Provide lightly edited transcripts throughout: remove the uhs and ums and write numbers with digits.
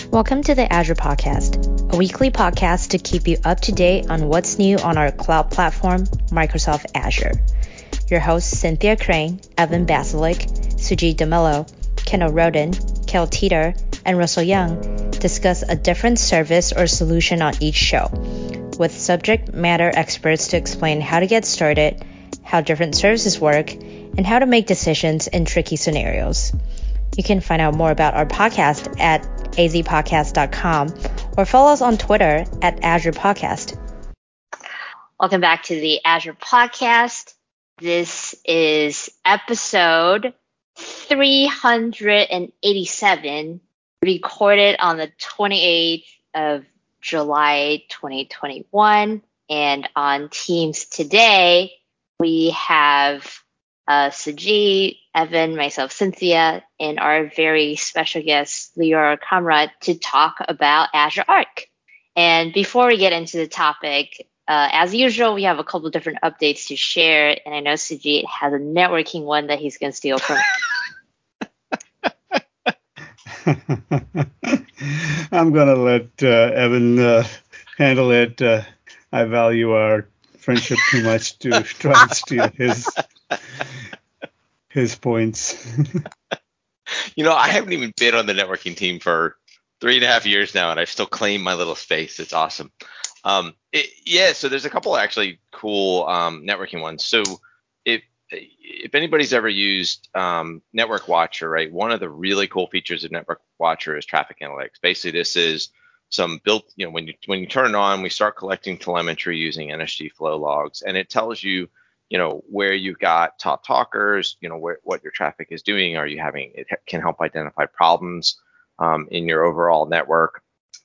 Welcome to the Azure Podcast, a weekly podcast to keep you up to date on what's new on our cloud platform, Microsoft Azure. Your hosts Cynthia Crane, Evan Basilik, Sujit DeMello, Kendall Roden, Kel Teeter, and Russell Young discuss a different service or solution on each show, with subject matter experts to explain how to get started, how different services work, and how to make decisions in tricky scenarios. You can find out more about our podcast at azpodcast.com or follow us on Twitter at Azure Podcast. Welcome back to the Azure Podcast. This is episode 387, recorded on the 28th of July 2021. And on Teams today, we have Sujit, Evan, myself, Cynthia, and our very special guest, Lior Kamrat, to talk about Azure Arc. And before we get into the topic, as usual, we have a couple different updates to share, and I know Sujit has a networking one that he's going to steal from. I'm going to let Evan handle it. I value our friendship too much to try and steal his points. I haven't even been on the networking team for 3.5 years now, and I still claim my little space. It's awesome. So there's a couple actually cool networking ones. So if anybody's ever used Network Watcher, right, one of the really cool features of Network Watcher is traffic analytics. Basically, this is some built, when you turn it on, we start collecting telemetry using NSG flow logs, and it tells you, where you've got top talkers, what your traffic is doing. It can help identify problems in your overall network.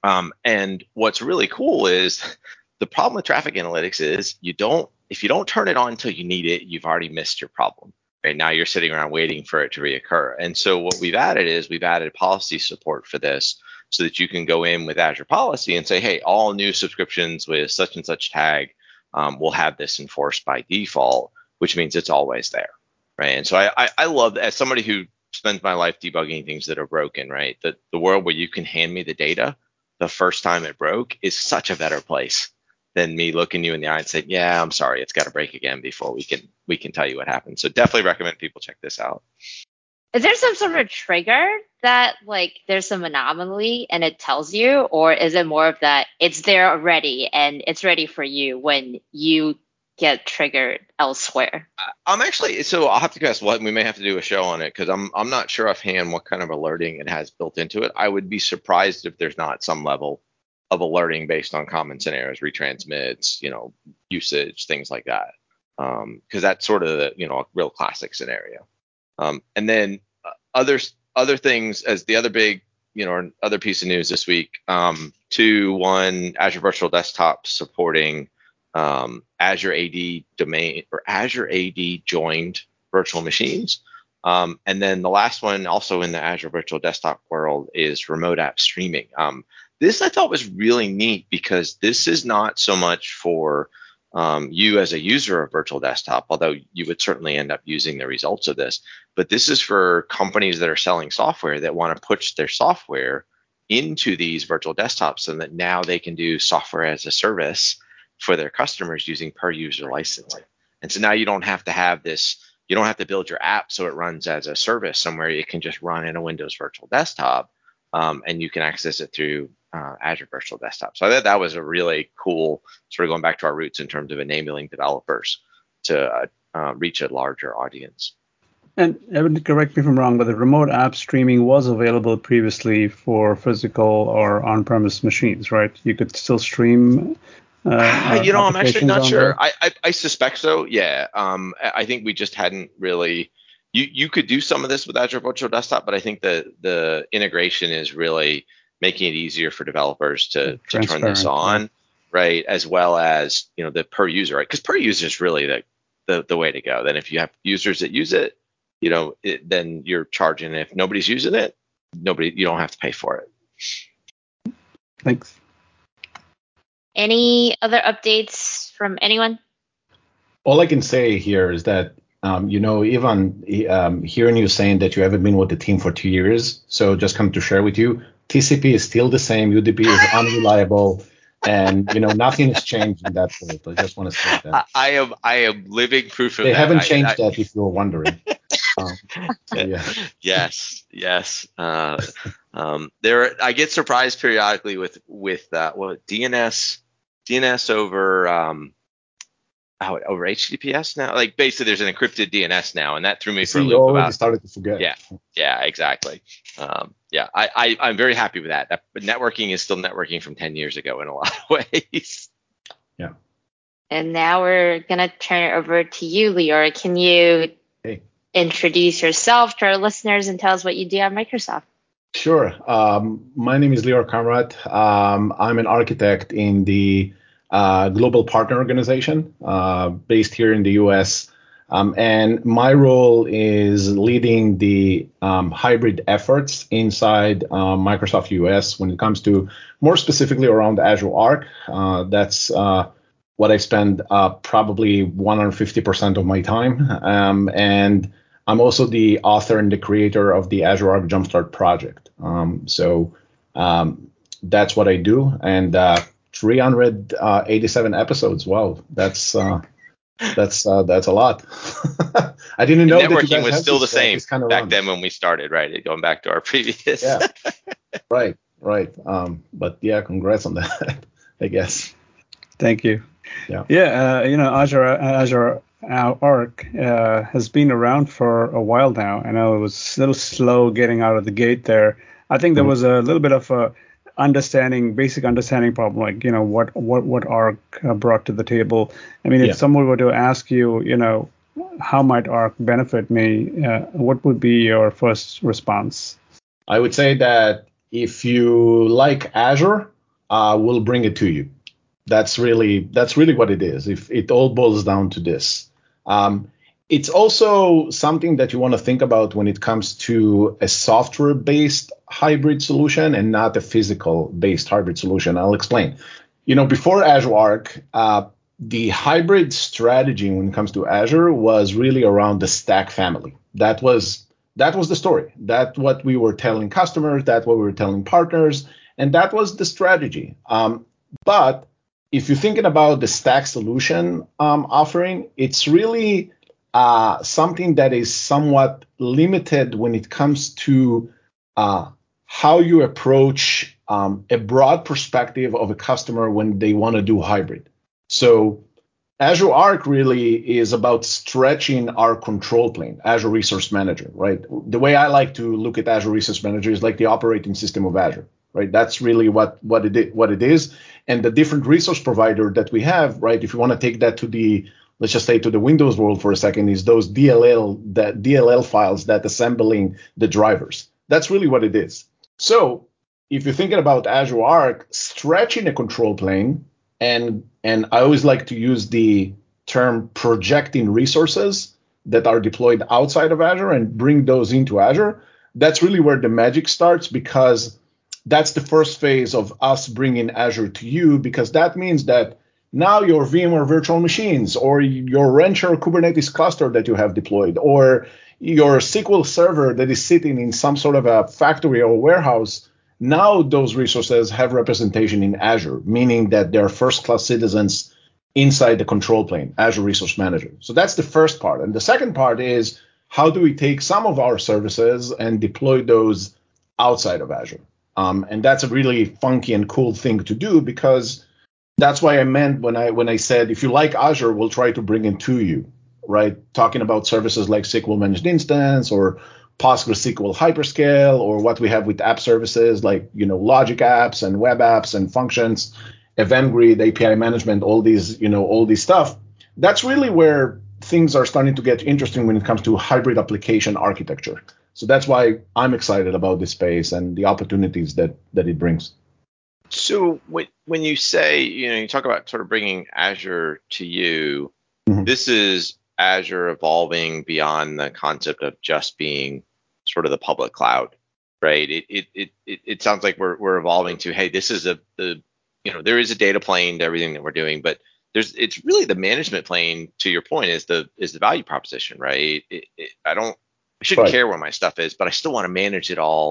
And what's really cool is the problem with traffic analytics is if you don't turn it on until you need it, you've already missed your problem. Right now you're sitting around waiting for it to reoccur. And so what we've added policy support for this so that you can go in with Azure Policy and say, hey, all new subscriptions with such and such tag will have this enforced by default, which means it's always there, right? And so I love, as somebody who spends my life debugging things that are broken, right? The world where you can hand me the data the first time it broke is such a better place than me looking you in the eye and saying, yeah, I'm sorry, it's got to break again before we can tell you what happened. So definitely recommend people check this out. Is there some sort of trigger that there's some anomaly and it tells you, or is it more of that it's there already and it's ready for you when you get triggered elsewhere? I'm actually, so I'll have to guess what we may have to do a show on it because I'm not sure offhand what kind of alerting it has built into it. I would be surprised if there's not some level of alerting based on common scenarios, retransmits, usage, things like that. Because that's sort of the, a real classic scenario. And then other things as the other big, other piece of news this week, Azure Virtual Desktop supporting Azure AD domain or Azure AD joined virtual machines. And then the last one also in the Azure Virtual Desktop world is remote app streaming. This I thought was really neat because this is not so much for you as a user of Virtual Desktop, although you would certainly end up using the results of this. But this is for companies that are selling software that want to push their software into these virtual desktops so that now they can do software as a service for their customers using per user licensing. And so now you don't have to have this, you don't have to build your app so it runs as a service somewhere. It can just run in a Windows Virtual Desktop, and you can access it through Azure Virtual Desktop. So I thought that was a really cool, sort of going back to our roots in terms of enabling developers to reach a larger audience. And Evan, correct me if I'm wrong, but the remote app streaming was available previously for physical or on-premise machines, right? You could still stream. I'm actually not sure. I suspect so. Yeah. I think we just hadn't really. You could do some of this with Azure Virtual Desktop, but I think the integration is really making it easier for developers to turn this on, right? As well as the per user, right? Because per user is really the way to go. Then if you have users that use it, then you're charging. If nobody's using it, you don't have to pay for it. Thanks. Any other updates from anyone? All I can say here is that, Ivan, hearing you saying that you haven't been with the team for 2 years, so just come to share with you, TCP is still the same. UDP is unreliable. And, nothing has changed in that world. I just want to say that. I am living proof of they that. They haven't changed that, if you're wondering. Yeah. Yes. I get surprised periodically with DNS over over HTTPS now. Like basically, there's an encrypted DNS now, and that threw me for a loop. You already started to forget. Yeah, exactly. I'm very happy with that. But networking is still networking from 10 years ago in a lot of ways. Yeah. And now we're gonna turn it over to you, Lior. Can you introduce yourself to our listeners and tell us what you do at Microsoft? Sure. My name is Lior Kamrat. I'm an architect in the Global Partner Organization based here in the US. And my role is leading the hybrid efforts inside Microsoft US when it comes to more specifically around Azure Arc. That's what I spend probably 150% of my time. And I'm also the author and the creator of the Azure Arc Jumpstart project. So that's what I do. And 387 episodes. Wow, that's a lot. I didn't know networking that you guys was still the same kind of back then when we started, right? Going back to our previous. Yeah. Right. But yeah, congrats on that, I guess. Thank you. Yeah. Azure Arc has been around for a while now. I know it was a little slow getting out of the gate there. I think there was a little bit of a basic understanding problem, like, what Arc brought to the table. I mean, if someone were to ask you, how might Arc benefit me, what would be your first response? I would say that if you like Azure, we'll bring it to you. That's really what it is. If it all boils down to this. It's also something that you want to think about when it comes to a software-based hybrid solution and not a physical-based hybrid solution. I'll explain. Before Azure Arc, the hybrid strategy when it comes to Azure was really around the Stack family. That was the story. That's what we were telling customers. That's what we were telling partners, and that was the strategy. But if you're thinking about the Stack solution offering, it's really something that is somewhat limited when it comes to how you approach a broad perspective of a customer when they want to do hybrid. So Azure Arc really is about stretching our control plane, Azure Resource Manager, right? The way I like to look at Azure Resource Manager is like the operating system of Azure, right? That's really what it is. And the different resource provider that we have, right? If you want to take that to let's just say to the Windows world for a second, is those DLL files that assembling the drivers. That's really what it is. So if you're thinking about Azure Arc stretching a control plane, and I always like to use the term projecting resources that are deployed outside of Azure and bring those into Azure, that's really where the magic starts, because that's the first phase of us bringing Azure to you, because that means that now your VMware virtual machines or your Rancher Kubernetes cluster that you have deployed or your SQL server that is sitting in some sort of a factory or warehouse, now those resources have representation in Azure, meaning that they're first-class citizens inside the control plane, Azure Resource Manager. So that's the first part. And the second part is, how do we take some of our services and deploy those outside of Azure? And that's a really funky and cool thing to do, because that's why I meant when I said, if you like Azure, we'll try to bring it to you, right? Talking about services like SQL Managed Instance or PostgreSQL Hyperscale, or what we have with app services like, logic apps and web apps and functions, Event Grid, API management, all these stuff. That's really where things are starting to get interesting when it comes to hybrid application architecture. So that's why I'm excited about this space and the opportunities that it brings. So when you say, you talk about sort of bringing Azure to you, this is Azure evolving beyond the concept of just being sort of the public cloud, right? It sounds like we're evolving to, hey, this is there is a data plane to everything that we're doing, but it's really the management plane, to your point, is the value proposition, right? I shouldn't care where my stuff is, but I still want to manage it all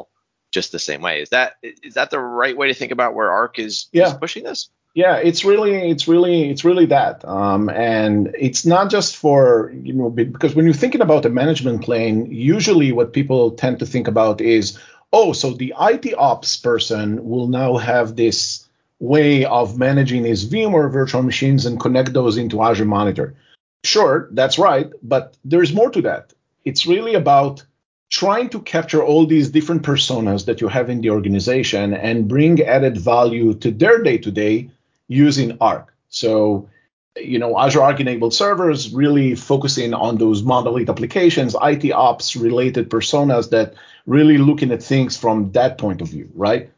just the same way. Is that the right way to think about where Arc is pushing this? Yeah, it's really that, and it's not just for, because when you're thinking about a management plane, usually what people tend to think about is, so the IT ops person will now have this way of managing his VMware virtual machines and connect those into Azure Monitor. Sure, that's right, but there's more to that. It's really about trying to capture all these different personas that you have in the organization and bring added value to their day-to-day using Arc. So, Azure Arc-enabled servers really focusing on those monolith applications, IT ops related personas that really looking at things from that point of view, right?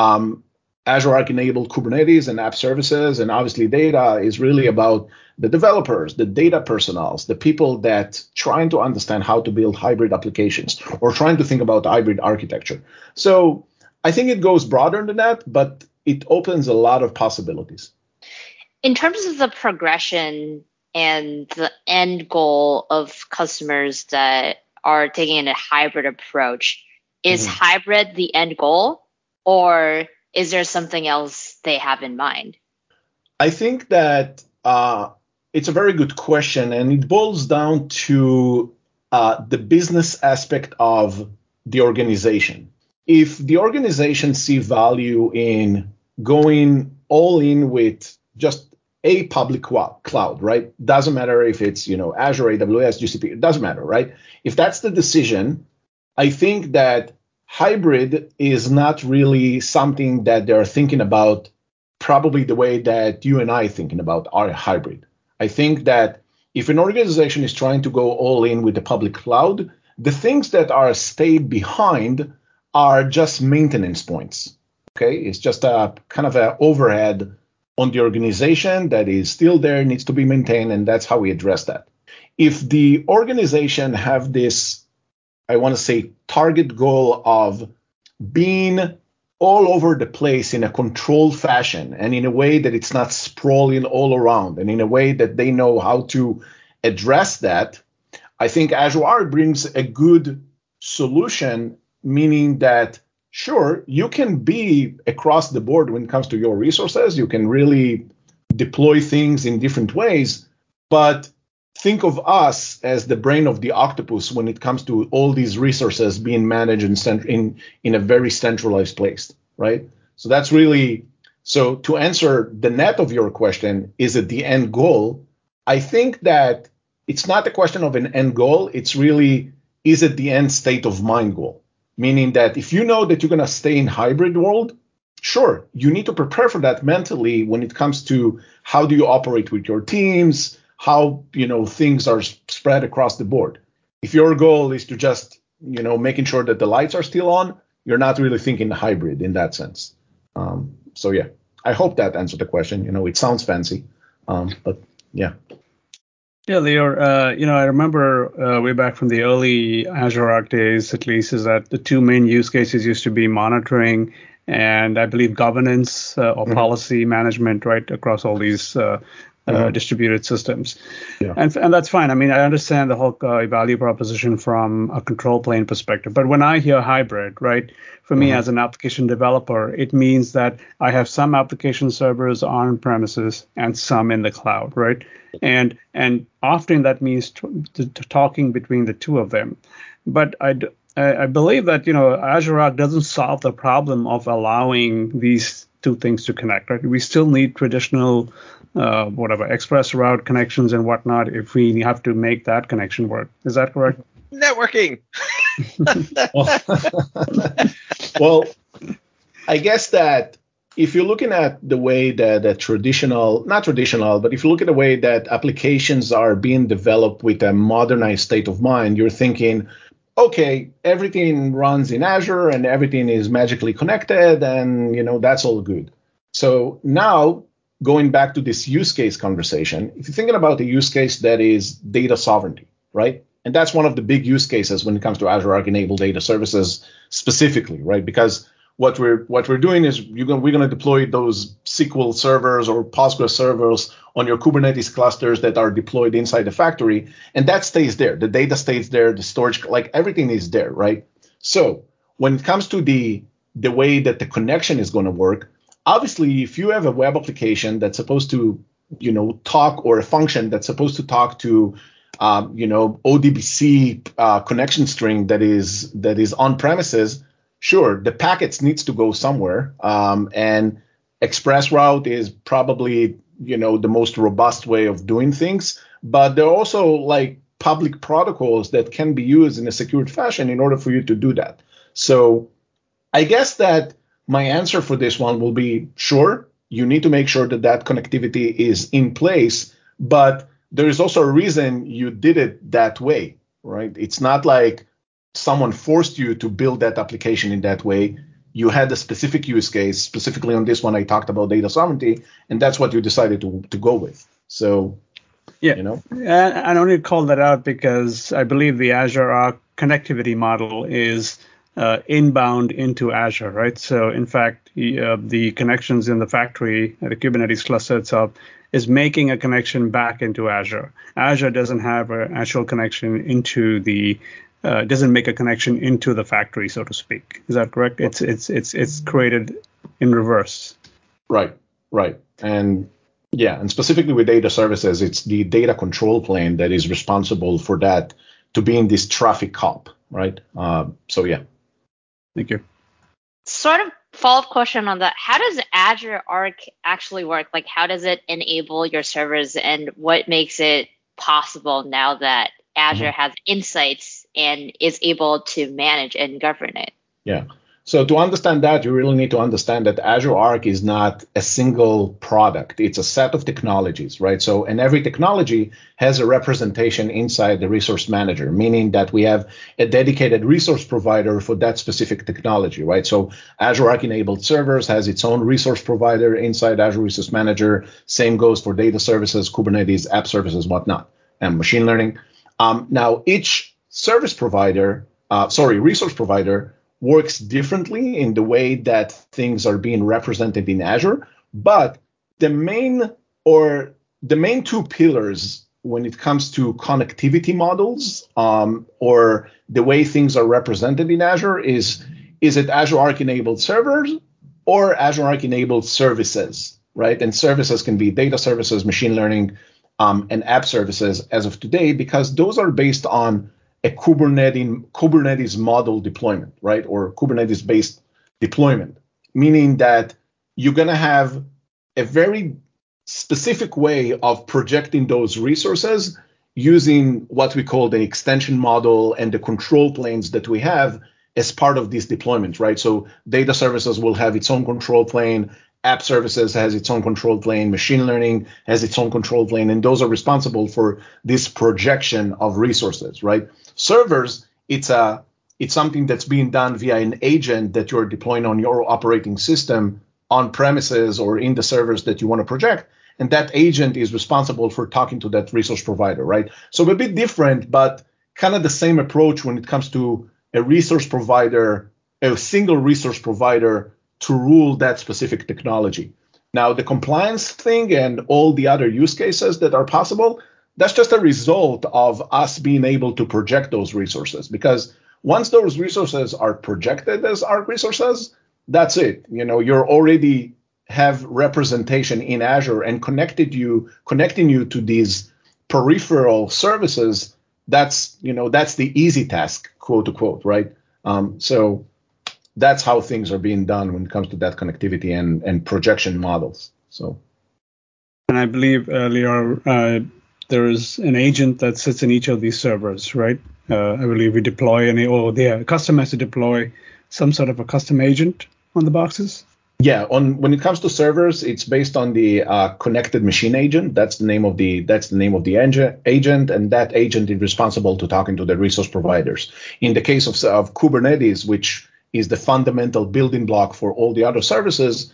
Azure Arc-enabled Kubernetes and app services and obviously data is really about the developers, the data personals, the people that trying to understand how to build hybrid applications or trying to think about hybrid architecture. So I think it goes broader than that, but it opens a lot of possibilities. In terms of the progression and the end goal of customers that are taking a hybrid approach, is hybrid the end goal, or is there something else they have in mind? I think that it's a very good question, and it boils down to the business aspect of the organization. If the organization see value in going all in with just a public cloud, right? Doesn't matter if it's, Azure, AWS, GCP, it doesn't matter, right? If that's the decision, I think that hybrid is not really something that they're thinking about probably the way that you and I are thinking about our hybrid. I think that if an organization is trying to go all in with the public cloud, the things that are stayed behind are just maintenance points. Okay, it's just a kind of an overhead on the organization that is still there, needs to be maintained, and that's how we address that. If the organization have this, I want to say, target goal of being all over the place in a controlled fashion and in a way that it's not sprawling all around and in a way that they know how to address that, I think Azure Arc brings a good solution, meaning that sure, you can be across the board when it comes to your resources. You can really deploy things in different ways, but think of us as the brain of the octopus when it comes to all these resources being managed in a very centralized place, right? So that's really, so to answer the net of your question, is it the end goal? I think that it's not a question of an end goal. It's really, is it the end state of mind goal? Meaning that if you know that you're going to stay in hybrid world, sure, you need to prepare for that mentally when it comes to how do you operate with your teams, how, things are spread across the board. If your goal is to just, making sure that the lights are still on, you're not really thinking hybrid in that sense. So yeah, I hope that answered the question. It sounds fancy, but yeah. Yeah, Lior, I remember way back from the early Azure Arc days, at least, is that the two main use cases used to be monitoring and I believe governance or policy management, right, across all these distributed systems. Yeah. And that's fine. I mean, I understand the whole value proposition from a control plane perspective. But when I hear hybrid, right, for me as an application developer, it means that I have some application servers on premises and some in the cloud, right? And often that means talking between the two of them. But I believe that, Azure Arc doesn't solve the problem of allowing these two things to connect, right? We still need traditional express route connections and whatnot if we have to make that connection work. Is that correct? Networking. Well, I guess that if you're looking at the way that but if you look at the way that applications are being developed with a modernized state of mind, you're thinking, okay, everything runs in Azure and everything is magically connected and, that's all good. So now going back to this use case conversation, if you're thinking about a use case that is data sovereignty, right? And that's one of the big use cases when it comes to Azure Arc enabled data services specifically, right? Because what we're doing is we're going to deploy those SQL servers or Postgres servers on your Kubernetes clusters that are deployed inside the factory, and that stays there. The data stays there, the storage, like everything is there, right? So when it comes to the way that the connection is going to work, obviously, if you have a web application that's supposed to, talk, or a function that's supposed to talk to, ODBC connection string that is on premises, sure, the packets needs to go somewhere, and ExpressRoute is probably, the most robust way of doing things. But there are also like public protocols that can be used in a secured fashion in order for you to do that. So I guess that my answer for this one will be, sure, you need to make sure that connectivity is in place, but there is also a reason you did it that way, right? It's not like someone forced you to build that application in that way. You had a specific use case. Specifically on this one, I talked about data sovereignty, and that's what you decided to go with. So, yeah, I only called that out because I believe the Azure Arc connectivity model is inbound into Azure, right? So in fact, the connections in the factory, the Kubernetes cluster itself, is making a connection back into Azure. Azure doesn't have an actual connection into doesn't make a connection into the factory, so to speak. Is that correct? It's created in reverse. Right. And yeah, and specifically with data services, it's the data control plane that is responsible for that to be in this traffic cop, right? So yeah. Thank you. Sort of follow-up question on that. How does Azure Arc actually work? Like, how does it enable your servers, and what makes it possible now that Azure has insights and is able to manage and govern it? Yeah. So to understand that, you really need to understand that Azure Arc is not a single product. It's a set of technologies, right? So, and every technology has a representation inside the resource manager, meaning that we have a dedicated resource provider for that specific technology, right? So Azure Arc enabled servers has its own resource provider inside Azure Resource Manager. Same goes for data services, Kubernetes, app services, whatnot, and machine learning. Now, each resource provider works differently in the way that things are being represented in Azure, but the main two pillars when it comes to connectivity models, or the way things are represented in Azure is it Azure Arc enabled servers or Azure Arc enabled services, right? And services can be data services, machine learning, and app services as of today, because those are based on a Kubernetes model deployment, right? Or Kubernetes-based deployment, meaning that you're going to have a very specific way of projecting those resources using what we call the extension model and the control planes that we have as part of this deployment, right? So data services will have its own control plane, app services has its own control plane, machine learning has its own control plane, and those are responsible for this projection of resources, right? Servers, it's something that's being done via an agent that you're deploying on your operating system on premises or in the servers that you want to project. And that agent is responsible for talking to that resource provider, right? So a bit different, but kind of the same approach when it comes to a resource provider, a single resource provider to rule that specific technology. Now, the compliance thing and all the other use cases that are possible, that's just a result of us being able to project those resources. Because once those resources are projected as Arc resources, that's it. You're already have representation in Azure and connecting you to these peripheral services. That's the easy task, quote unquote, right? So that's how things are being done when it comes to that connectivity and projection models. So, and I believe earlier there is an agent that sits in each of these servers, right? I believe we deploy the customer has to deploy some sort of a custom agent on the boxes. Yeah, when it comes to servers, it's based on the connected machine agent. That's the name of the agent, and that agent is responsible to talking to the resource providers. In the case of Kubernetes, which is the fundamental building block for all the other services,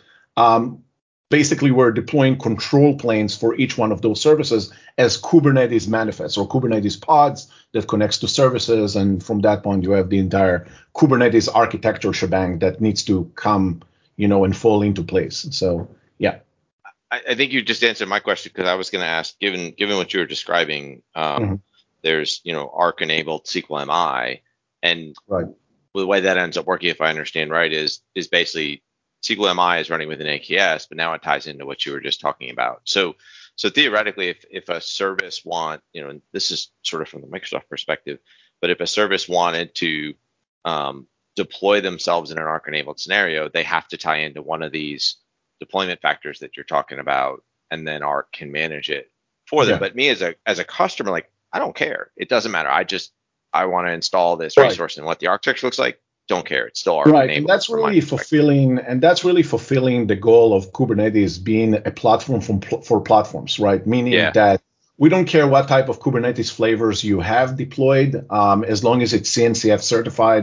basically we're deploying control planes for each one of those services as Kubernetes manifests or Kubernetes pods that connects to services, and from that point you have the entire Kubernetes architecture shebang that needs to come and fall into place. So, yeah. I think you just answered my question, because I was going to ask, given what you were describing, there's, Arc enabled SQL MI, and right. the way that ends up working, if I understand right, is basically SQL MI is running with an AKS, but now it ties into what you were just talking about. So theoretically, if a service and this is sort of from the Microsoft perspective, but if a service wanted to deploy themselves in an Arc-enabled scenario, they have to tie into one of these deployment factors that you're talking about, and then Arc can manage it for them. Yeah. But me as a customer, like, I don't care. It doesn't matter. I want to install this resource, and what the architecture looks like, don't care. It's still Arc-enabled. Right, and that's really fulfilling the goal of Kubernetes being a platform for platforms, right? Meaning that we don't care what type of Kubernetes flavors you have deployed, as long as it's CNCF certified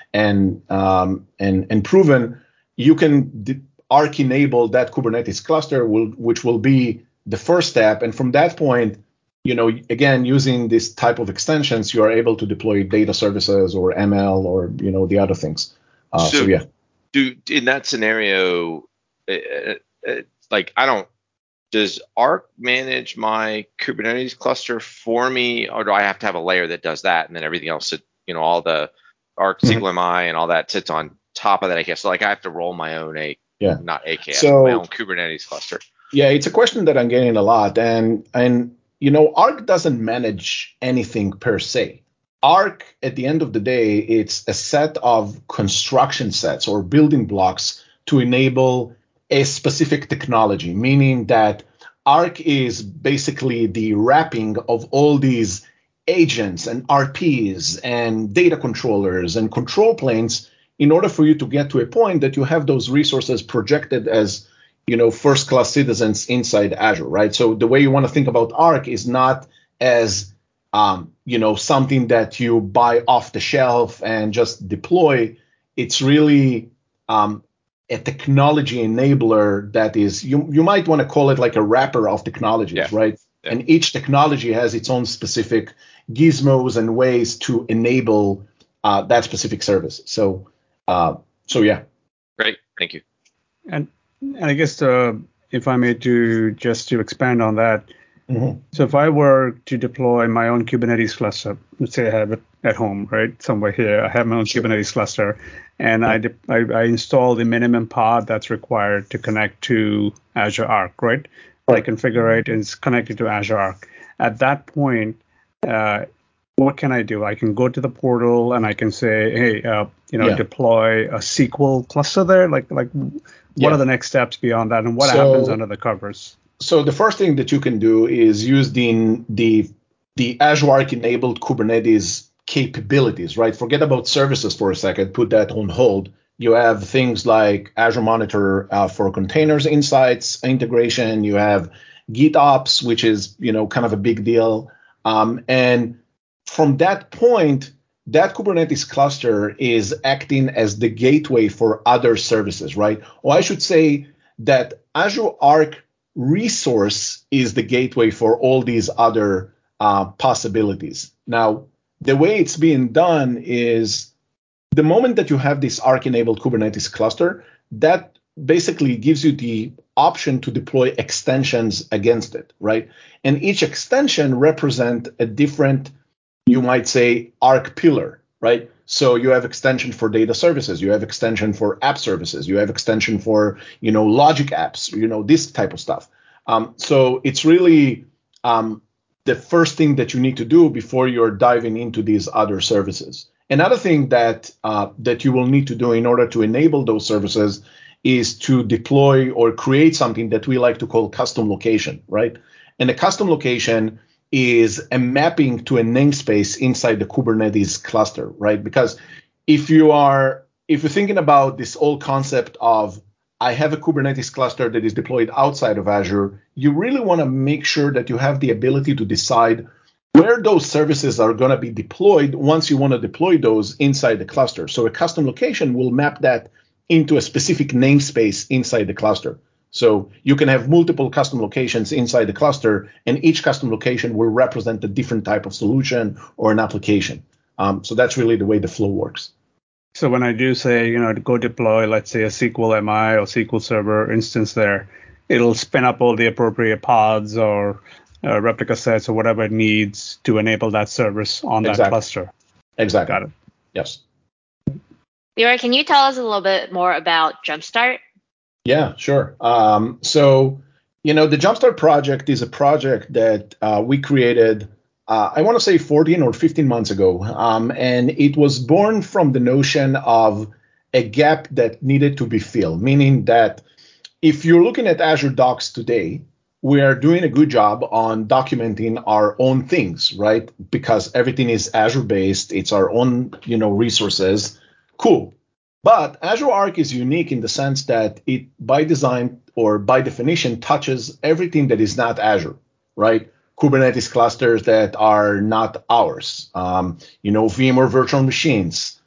and proven, you can Arc enable that Kubernetes cluster, which will be the first step. And from that point, again, using this type of extensions, you are able to deploy data services or ML or the other things. In that scenario, does Arc manage my Kubernetes cluster for me, or do I have to have a layer that does that, and then everything else, all the Arc SQL MI and all that sits on top of that AKS? So I have to roll my own not AKS, my own Kubernetes cluster. Yeah, it's a question that I'm getting a lot, and Arc doesn't manage anything per se. Arc, at the end of the day, it's a set of construction sets or building blocks to enable a specific technology, meaning that Arc is basically the wrapping of all these agents and RPs and data controllers and control planes in order for you to get to a point that you have those resources projected as first-class citizens inside Azure, right? So the way you want to think about Arc is not as, something that you buy off the shelf and just deploy. It's really a technology enabler that is, you might want to call it like a wrapper of technologies, right? Yeah. And each technology has its own specific gizmos and ways to enable that specific service. So yeah. Great, thank you. And I guess if I may to expand on that, so if I were to deploy my own Kubernetes cluster, let's say I have it at home, right, somewhere here, I have my own Kubernetes cluster, and I install the minimum pod that's required to connect to Azure Arc, right? I configure it and it's connected to Azure Arc. At that point, what can I do? I can go to the portal and I can say, hey, deploy a SQL cluster there. What are the next steps beyond that, and what happens under the covers? So the first thing that you can do is use the Azure Arc enabled Kubernetes capabilities, right? Forget about services for a second. Put that on hold. You have things like Azure Monitor for containers insights integration. You have GitOps, which is kind of a big deal. And from that point, that Kubernetes cluster is acting as the gateway for other services, right? Or I should say that Azure Arc resource is the gateway for all these other possibilities. Now, the way it's being done is the moment that you have this Arc-enabled Kubernetes cluster, that basically gives you the option to deploy extensions against it, right? And each extension represents a different, you might say, Arc pillar, right? So you have extension for data services, you have extension for app services, you have extension for, logic apps, this type of stuff. So it's really the first thing that you need to do before you're diving into these other services. Another thing that you will need to do in order to enable those services is to deploy or create something that we like to call custom location, right? And a custom location is a mapping to a namespace inside the Kubernetes cluster, right? Because if you're thinking about this old concept of I have a Kubernetes cluster that is deployed outside of Azure, you really want to make sure that you have the ability to decide where those services are going to be deployed once you want to deploy those inside the cluster. So a custom location will map that into a specific namespace inside the cluster. So you can have multiple custom locations inside the cluster, and each custom location will represent a different type of solution or an application. So that's really the way the flow works. So when I do say, to go deploy, let's say a SQL MI or SQL Server instance there, it'll spin up all the appropriate pods or replica sets or whatever it needs to enable that service on that cluster. Exactly. Got it. Yes. Leroy, can you tell us a little bit more about Jumpstart? Yeah, sure. So, the Jumpstart project is a project that we created, I want to say 14 or 15 months ago. And it was born from the notion of a gap that needed to be filled, meaning that if you're looking at Azure Docs today, we are doing a good job on documenting our own things, right? Because everything is Azure based, it's our own, resources. Cool. But Azure Arc is unique in the sense that it, by design or by definition, touches everything that is not Azure, right? Kubernetes clusters that are not ours, VMware virtual machines,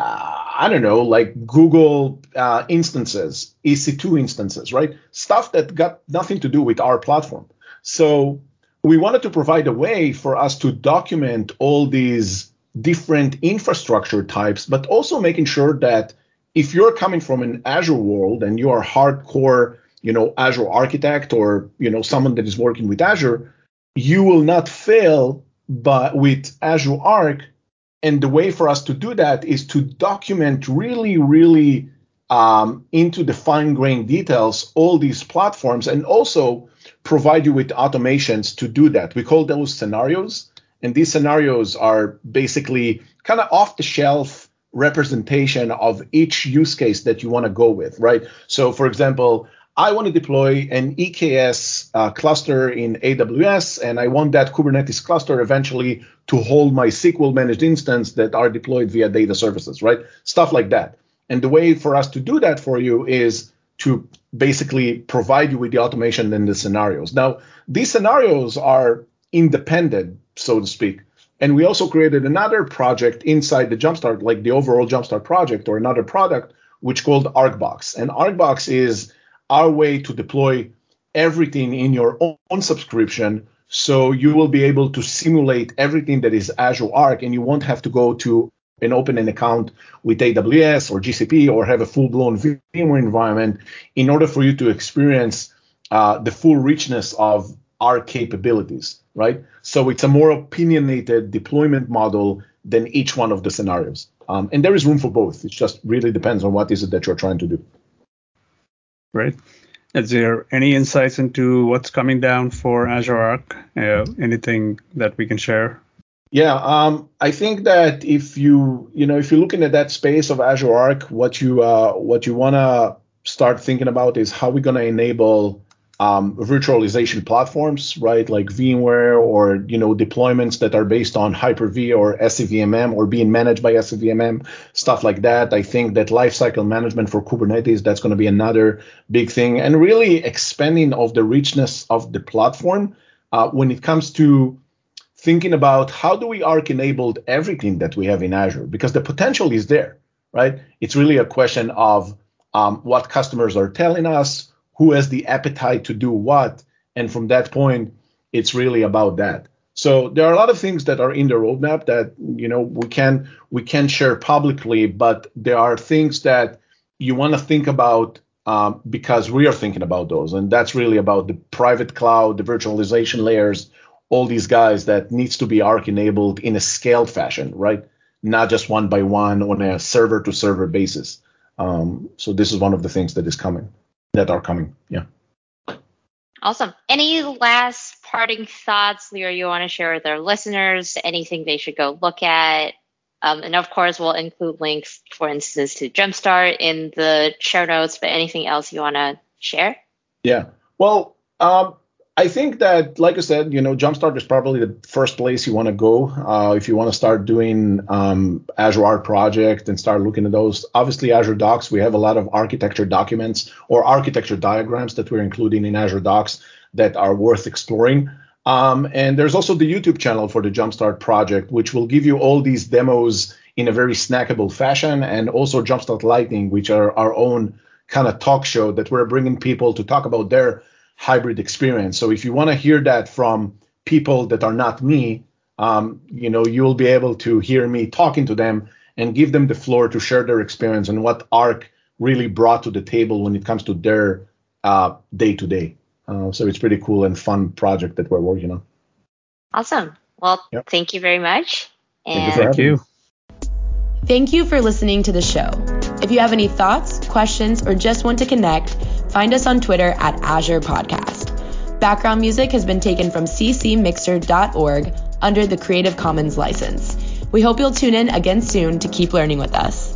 I don't know, like Google instances, EC2 instances, right? Stuff that got nothing to do with our platform. So we wanted to provide a way for us to document all these different infrastructure types, but also making sure that if you're coming from an Azure world and you are hardcore, Azure architect or, someone that is working with Azure, you will not fail with Azure Arc. And the way for us to do that is to document really, really into the fine-grained details all these platforms and also provide you with automations to do that. We call those scenarios. And these scenarios are basically kind of off-the-shelf representation of each use case that you want to go with, right? So, for example, I want to deploy an EKS cluster in AWS, and I want that Kubernetes cluster eventually to hold my SQL managed instance that are deployed via data services, right? Stuff like that. And the way for us to do that for you is to basically provide you with the automation and the scenarios. Now, these scenarios are independent, so to speak. And we also created another project inside the Jumpstart, like the overall Jumpstart project or another product, which called ArcBox. And ArcBox is our way to deploy everything in your own subscription. So you will be able to simulate everything that is Azure Arc, and you won't have to go to and open an account with AWS or GCP or have a full-blown VMware environment in order for you to experience the full richness of our capabilities, right? So it's a more opinionated deployment model than each one of the scenarios. And there is room for both. It just really depends on what is it that you're trying to do. Great. Is there any insights into what's coming down for Azure Arc? Anything that we can share? Yeah, I think that if you're looking at that space of Azure Arc, what you want to start thinking about is how we're going to enable virtualization platforms, right? Like VMware or, deployments that are based on Hyper-V or SCVMM or being managed by SCVMM, stuff like that. I think that lifecycle management for Kubernetes, that's going to be another big thing. And really expanding of the richness of the platform when it comes to thinking about how do we Arc enabled everything that we have in Azure, because the potential is there, right? It's really a question of what customers are telling us, who has the appetite to do what. And from that point, it's really about that. So there are a lot of things that are in the roadmap that, we can share publicly, but there are things that you want to think about because we are thinking about those. And that's really about the private cloud, the virtualization layers, all these guys that needs to be Arc enabled in a scaled fashion, right? Not just one by one on a server to server basis. So this is one of the things that are coming. Yeah. Awesome. Any last parting thoughts, Leroy, you want to share with our listeners? Anything they should go look at? And of course, we'll include links, for instance, to Jumpstart in the show notes, but anything else you want to share? Yeah. Well, I think that, like I said, Jumpstart is probably the first place you want to go if you want to start doing Azure Arc project and start looking at those. Obviously, Azure Docs, we have a lot of architecture documents or architecture diagrams that we're including in Azure Docs that are worth exploring. And there's also the YouTube channel for the Jumpstart project, which will give you all these demos in a very snackable fashion, and also Jumpstart Lightning, which are our own kind of talk show that we're bringing people to talk about their hybrid experience. So if you want to hear that from people that are not me, you'll be able to hear me talking to them and give them the floor to share their experience and what Arc really brought to the table when it comes to their day-to-day. So it's pretty cool and fun project that we're working on. Awesome. Well, Thank you very much. Thank you for having me. Thank you for listening to the show. If you have any thoughts, questions, or just want to connect, find us on Twitter at Azure Podcast. Background music has been taken from ccmixer.org under the Creative Commons license. We hope you'll tune in again soon to keep learning with us.